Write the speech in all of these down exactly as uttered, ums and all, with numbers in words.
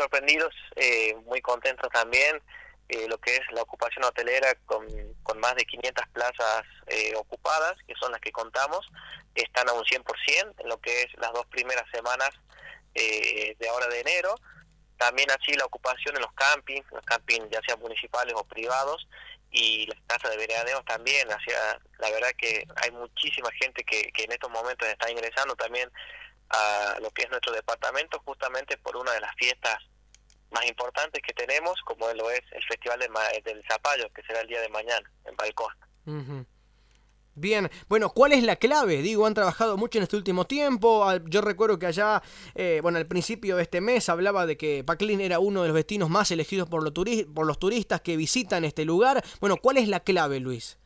sorprendidos, eh, muy contentos también, eh, lo que es la ocupación hotelera con, con más de quinientas plazas eh, ocupadas, que son las que contamos, están a un cien por ciento en lo que es las dos primeras semanas eh, de ahora de enero. También así la ocupación en los campings, los campings ya sean municipales o privados, y las casas de veraneos también. Hacia, la verdad que hay muchísima gente que, que en estos momentos está ingresando también a lo que es nuestro departamento, justamente por una de las fiestas más importantes que tenemos, como lo es el Festival de Ma- del Zapallo, que será el día de mañana en Balcosta. Uh-huh. Bien, bueno, ¿cuál es la clave? Digo, han trabajado mucho en este último tiempo. Yo recuerdo que allá, eh, bueno, al principio de este mes hablaba de que Paclín era uno de los destinos más elegidos por, lo turi- por los turistas que visitan este lugar. Bueno, ¿cuál es la clave, Luis?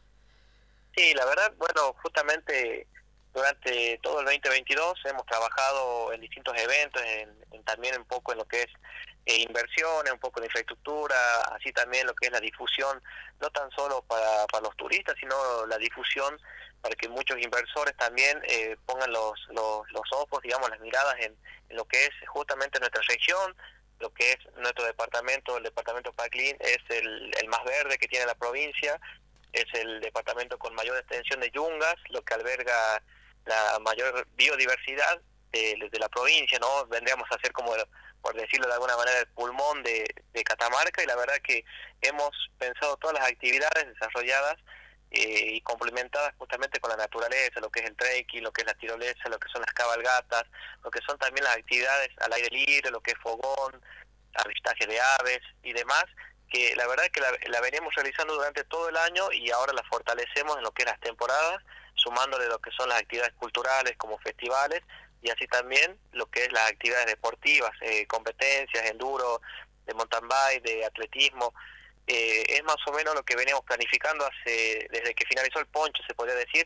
Sí, la verdad, bueno, justamente durante todo el veinte veintidós hemos trabajado en distintos eventos, en, en también un poco en lo que es eh, inversiones, un poco de infraestructura, así también lo que es la difusión, no tan solo para, para los turistas, sino la difusión para que muchos inversores también eh, pongan los, los, los ojos, digamos, las miradas en, en lo que es justamente nuestra región, lo que es nuestro departamento. El departamento Paclín es el, el más verde que tiene la provincia, es el departamento con mayor extensión de yungas, lo que alberga la mayor biodiversidad de, de la provincia, ¿no? Vendríamos a ser como, por decirlo de alguna manera, el pulmón de, de Catamarca, y la verdad que hemos pensado todas las actividades desarrolladas eh, y complementadas justamente con la naturaleza, lo que es el trekking, lo que es la tirolesa, lo que son las cabalgatas, lo que son también las actividades al aire libre, lo que es fogón, avistaje de aves y demás, que la verdad es que la, la venimos realizando durante todo el año y ahora la fortalecemos en lo que es las temporadas, sumándole lo que son las actividades culturales como festivales, y así también lo que es las actividades deportivas, eh, competencias, enduro, de mountain bike, de atletismo. Eh, es más o menos lo que veníamos planificando hace desde que finalizó el poncho, se podría decir.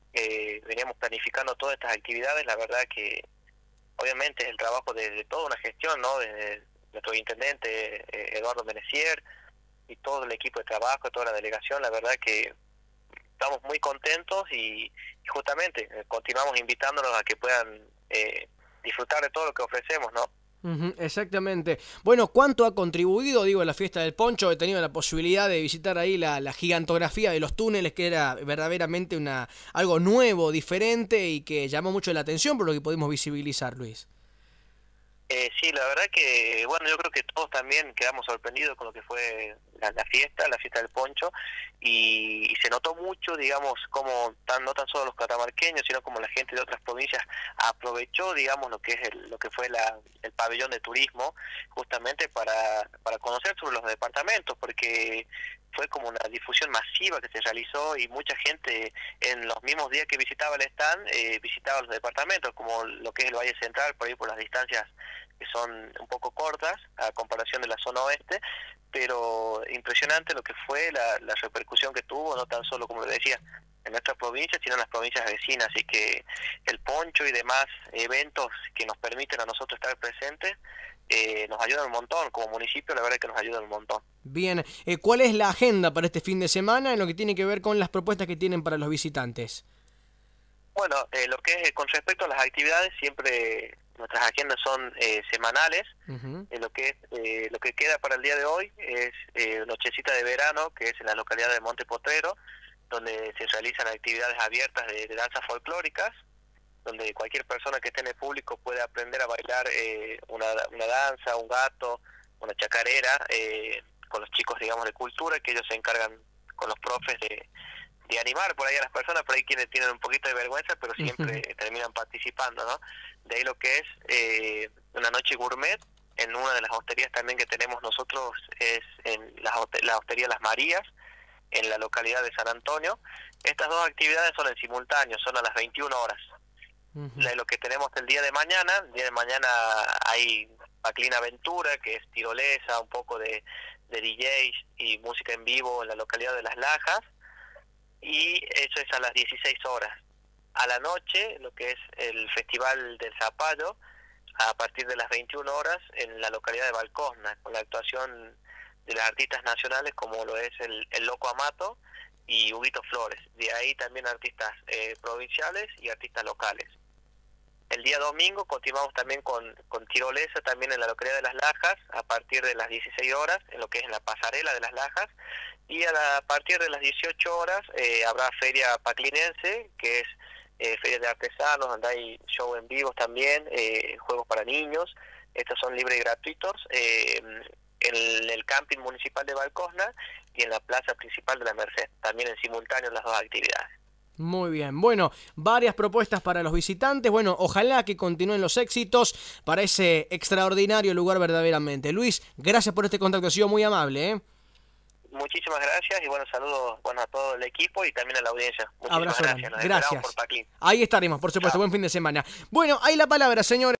Eh, veníamos planificando todas estas actividades. La verdad que obviamente es el trabajo de, de toda una gestión, ¿no? De, nuestro intendente eh, Eduardo Menecier y todo el equipo de trabajo, toda la delegación. La verdad que estamos muy contentos y, y justamente eh, continuamos invitándolos a que puedan eh, disfrutar de todo lo que ofrecemos, ¿no? Uh-huh, exactamente. Bueno, ¿cuánto ha contribuido, digo, a la fiesta del poncho? He tenido la posibilidad de visitar ahí la, la gigantografía de los túneles, que era verdaderamente una algo nuevo, diferente y que llamó mucho la atención por lo que pudimos visibilizar, Luis. Eh, sí, la verdad que, bueno, yo creo que todos también quedamos sorprendidos con lo que fue la, la fiesta, la fiesta del poncho, y, y se notó mucho, digamos, como tan, no tan solo los catamarqueños, sino como la gente de otras provincias aprovechó, digamos, lo que es el, lo que fue la, el pabellón de turismo, justamente para, para conocer sobre los departamentos, porque fue como una difusión masiva que se realizó y mucha gente en los mismos días que visitaba el stand, eh, visitaba los departamentos, como lo que es el Valle Central, por ahí por las distancias que son un poco cortas a comparación de la zona oeste, pero impresionante lo que fue la, la repercusión que tuvo, no tan solo, como le decía, en nuestra provincia, sino en las provincias vecinas. Así que el poncho y demás eventos que nos permiten a nosotros estar presentes eh, nos ayudan un montón. Como municipio, la verdad es que nos ayudan un montón. Bien, eh, ¿cuál es la agenda para este fin de semana en lo que tiene que ver con las propuestas que tienen para los visitantes? Bueno, eh, lo que es con respecto a las actividades, siempre nuestras agendas son eh, semanales. Uh-huh. Eh, lo que es, eh, lo que queda para el día de hoy es eh, Nochecita de Verano, que es en la localidad de Monte Potrero, donde se realizan actividades abiertas de, de danzas folclóricas, donde cualquier persona que esté en el público puede aprender a bailar eh, una, una danza, un gato, una chacarera, eh, con los chicos, digamos, de cultura, que ellos se encargan con los profes de de animar por ahí a las personas, por ahí quienes tienen un poquito de vergüenza, pero siempre uh-huh. terminan participando, ¿no? De ahí lo que es eh, una noche gourmet, en una de las hosterías también que tenemos nosotros, es en la, la hostería Las Marías, en la localidad de San Antonio. Estas dos actividades son en simultáneo, son a las veintiuna horas. Uh-huh. La, lo que tenemos el día de mañana, el día de mañana hay Paclín Aventura, que es tirolesa, un poco de, de D Js y música en vivo en la localidad de Las Lajas, y eso es a las dieciséis horas. A la noche, lo que es el Festival del Zapallo, a partir de las veintiuna horas, en la localidad de Balcosna, con la actuación de las artistas nacionales como lo es el, el Loco Amato y Huguito Flores. De ahí también artistas eh, provinciales y artistas locales. El día domingo continuamos también con, con tirolesa también en la localidad de Las Lajas a partir de las dieciséis horas, en lo que es en la pasarela de Las Lajas, y a, la, a partir de las dieciocho horas eh, habrá feria paclinense, que es eh, feria de artesanos, donde hay show en vivos también, eh, juegos para niños. Estos son libres y gratuitos eh, en el camping municipal de Valcosna y en la plaza principal de la Merced, también en simultáneo las dos actividades. Muy bien, bueno, varias propuestas para los visitantes, bueno, ojalá que continúen los éxitos para ese extraordinario lugar verdaderamente. Luis, gracias por este contacto, ha sido muy amable, ¿eh? Muchísimas gracias y bueno, saludos bueno, a todo el equipo y también a la audiencia. Muchísimas Abrazo gracias, nos gracias. por Paclín. Ahí estaremos, por supuesto, Chao. Buen fin de semana. Bueno, ahí la palabra, señores.